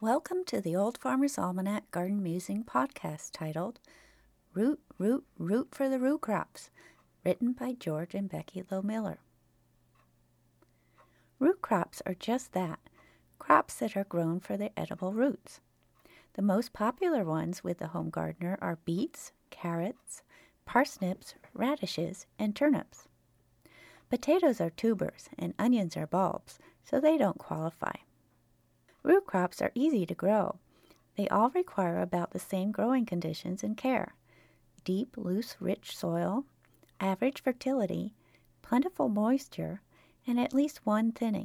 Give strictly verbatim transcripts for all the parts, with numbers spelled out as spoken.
Welcome to the Old Farmer's Almanac Garden Musing podcast titled Root, Root, Root for the Root Crops, written by George and Becky Lowe Miller. Root crops are just that, crops that are grown for their edible roots. The most popular ones with the home gardener are beets, carrots, parsnips, radishes, and turnips. Potatoes are tubers and onions are bulbs, so they don't qualify. Root crops are easy to grow. They all require about the same growing conditions and care: deep, loose, rich soil, average fertility, plentiful moisture, and at least one thinning.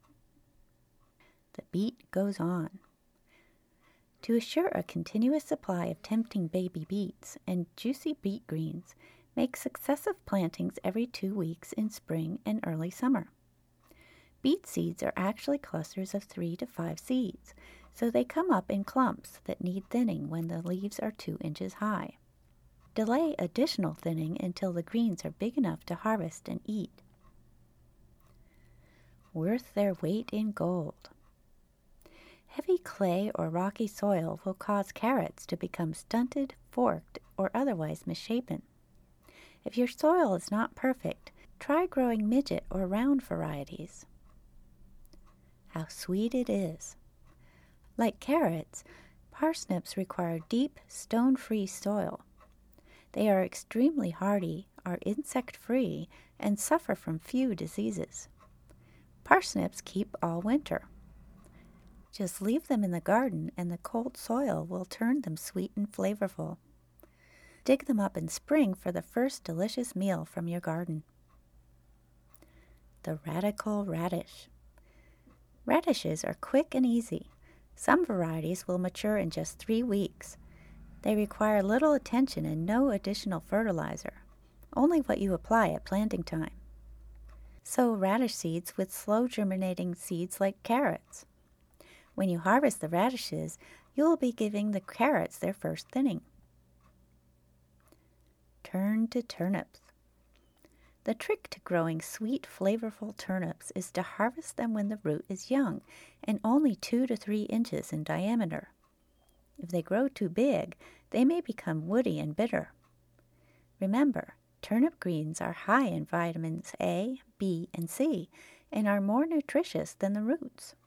The beet goes on. To assure a continuous supply of tempting baby beets and juicy beet greens, make successive plantings every two weeks in spring and early summer. Beet seeds are actually clusters of three to five seeds, so they come up in clumps that need thinning when the leaves are two inches high. Delay additional thinning until the greens are big enough to harvest and eat. Worth their weight in gold. Heavy clay or rocky soil will cause carrots to become stunted, forked, or otherwise misshapen. If your soil is not perfect, try growing midget or round varieties. How sweet it is. Like carrots, parsnips require deep, stone-free soil. They are extremely hardy, are insect-free, and suffer from few diseases. Parsnips keep all winter. Just leave them in the garden and the cold soil will turn them sweet and flavorful. Dig them up in spring for the first delicious meal from your garden. The radical radish. Radishes are quick and easy. Some varieties will mature in just three weeks. They require little attention and no additional fertilizer, only what you apply at planting time. Sow radish seeds with slow germinating seeds like carrots. When you harvest the radishes, you will be giving the carrots their first thinning. Turn to turnips. The trick to growing sweet, flavorful turnips is to harvest them when the root is young and only two to three inches in diameter. If they grow too big, they may become woody and bitter. Remember, turnip greens are high in vitamins A, B, and C and are more nutritious than the roots.